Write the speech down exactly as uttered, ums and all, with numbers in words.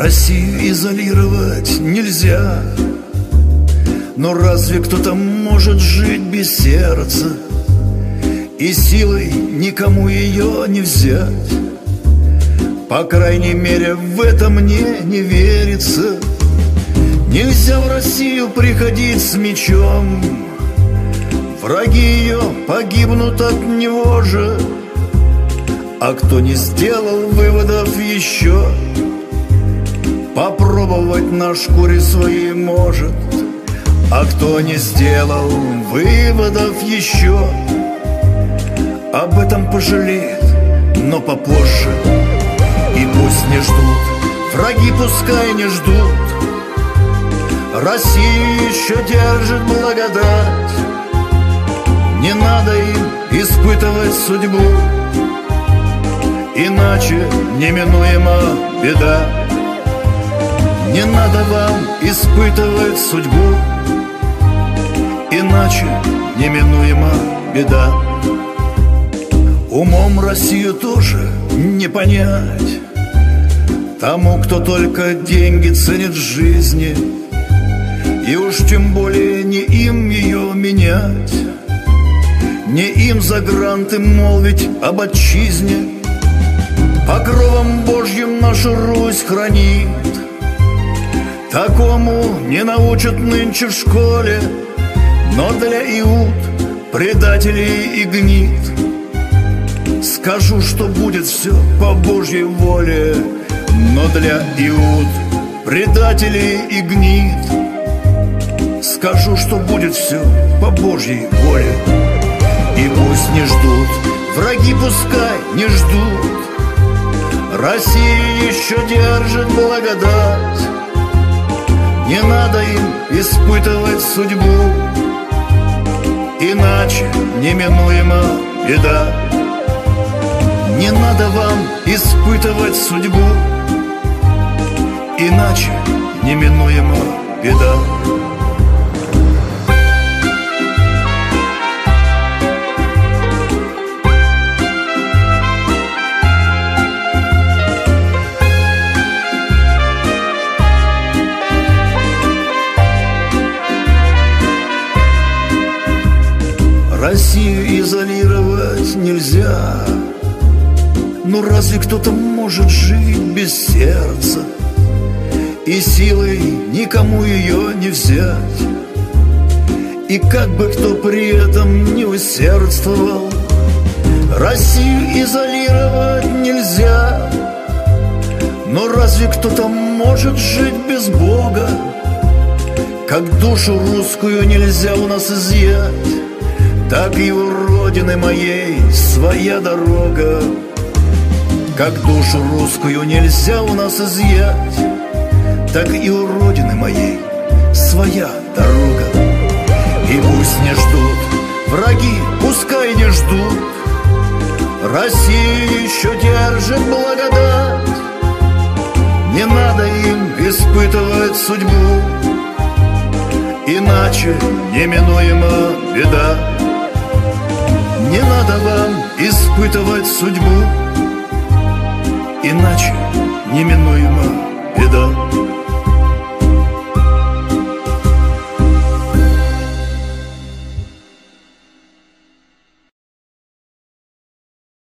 Россию изолировать нельзя, но разве кто-то может жить без сердца? И силой никому ее не взять. По крайней мере, в это мне не верится. Нельзя в Россию приходить с мечом, враги ее погибнут от него же. А кто не сделал выводов еще, попробовать на шкуре своей может. А кто не сделал выводов еще, об этом пожалеет, но попозже. И пусть не ждут, враги пускай не ждут, Россию еще держит благодать. Не надо им испытывать судьбу, иначе неминуема беда. Не надо вам испытывать судьбу, иначе неминуема беда. Умом Россию тоже не понять тому, кто только деньги ценит в жизни, и уж тем более не им ее менять, не им за гранты молвить об отчизне. Покровом Божьим нашу Русь хранит, такому не научат нынче в школе, но для иуд, предателей и гнид, скажу, что будет все по Божьей воле. Но для иуд, предателей и гнид, скажу, что будет все по Божьей воле. И пусть не ждут, враги пускай не ждут, Россия еще держит благодать. Не надо им испытывать судьбу, иначе неминуема беда. Не надо вам испытывать судьбу, иначе неминуема беда. Россию изолировать нельзя, но разве кто-то может жить без сердца? И силой никому ее не взять. И как бы кто при этом не усердствовал, Россию изолировать нельзя. Но разве кто-то может жить без Бога? Как душу русскую нельзя у нас изъять, так и у родины моей своя дорога. Как душу русскую нельзя у нас изъять, так и у родины моей своя дорога. И пусть не ждут, враги пускай не ждут, Россия еще держит благодать. Не надо им испытывать судьбу, иначе неминуема беда. Не надо вам испытывать судьбу, иначе неминуема беда.